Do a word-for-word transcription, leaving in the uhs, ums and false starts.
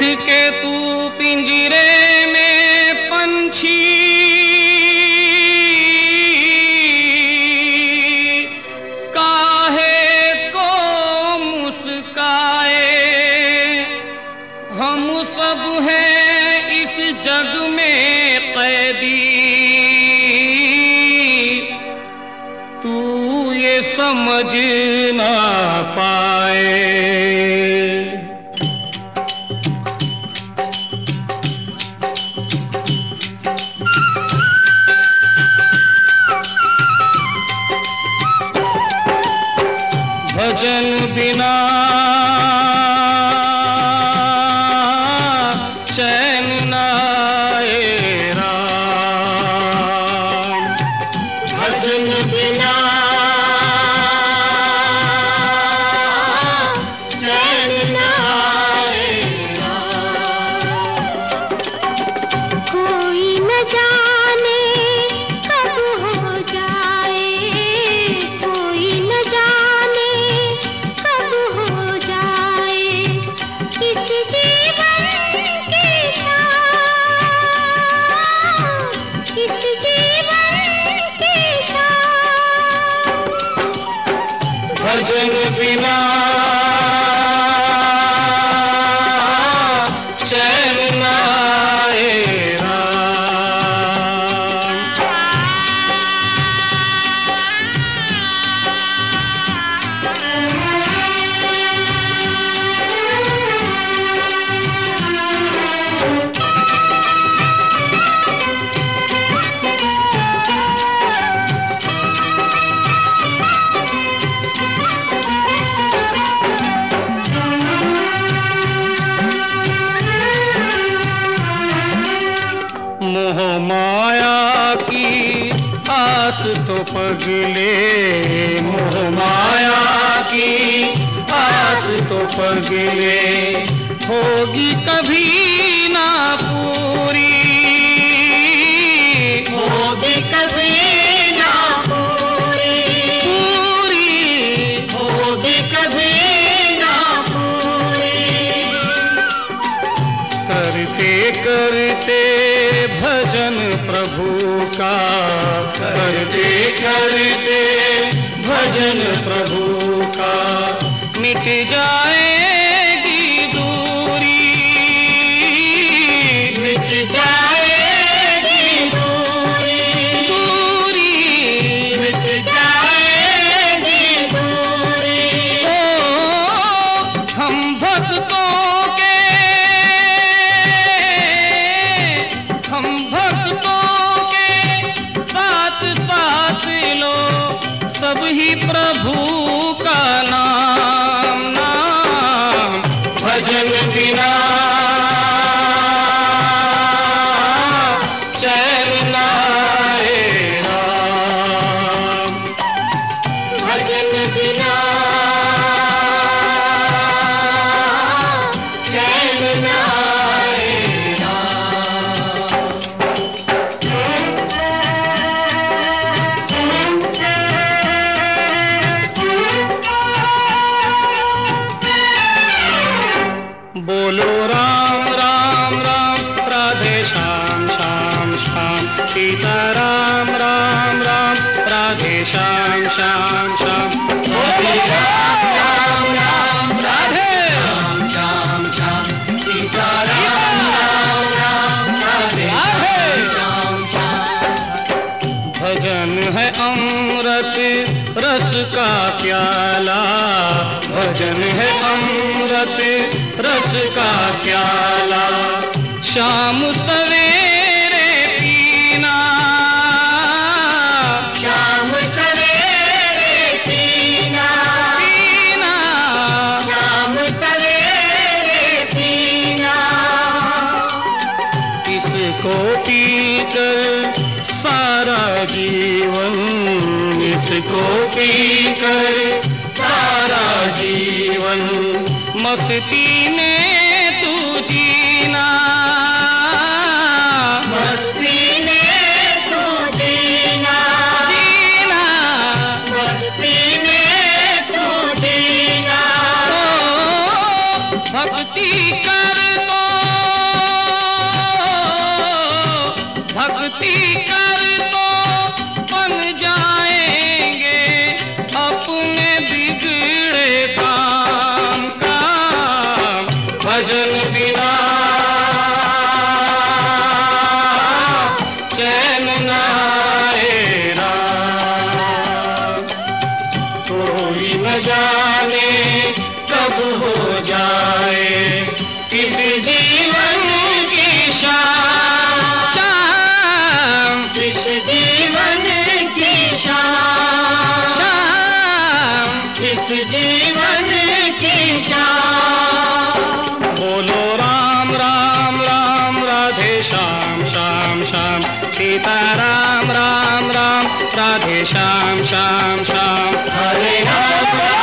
के तू पिंजरे में पंछी, काहे को मुस्काए। हम सब हैं इस जग में कैदी, तू ये समझ ना पाए। भजन बिना चैन न आए राम, भजन बिना चैन न आए राम। कोई न जाने कब हो जाए, कोई न जाने कब हो जाए। इस जीवन की शाम, इस जीवन की शाम। भजन बिना चैन न आए राम। मोह माया की आस तो पगले, मोह माया की आस तो पगले, होगी कभी ना पूरी, होगी कभी ना पूरी, पूरी होगी कभी ना पूरी। करते करते भजन प्रभु का, करते करते भजन प्रभु का, मिट जाएगी दूरी, मिट जाएगी दूरी, दूरी मिट जाएगी दूरी। ओ हम भक्तों के, हम भक्तों के साथ साथ लो सब ही प्रभु का नाम, नाम। भजन बिना चैन न आए राम, भजन बिना चैन न आए राम। बोलो राम राम राम, राधे श्याम श्याम श्याम, सीता राम राम राम, राधे श्याम श्याम श्याम। बोलो राम राम राम, राधे राम श्याम श्याम, सीता राम राम राम, राधे श्याम श्याम। भजन है अमृत रस का प्याला, भजन है अमृत रस का प्याला, शाम सवेरे पीना, शाम सवेरे पीना, पीना। शाम सवेरे पीना। इसको पीकर सारा जीवन, इसको पीकर सारा जीवन, मस्ती में तू जीना, मस्ती में तू जीना, जीना। मस्ती में तू जीना। तो भक्ति कर तो राधे श्याम श्याम श्याम हरे राम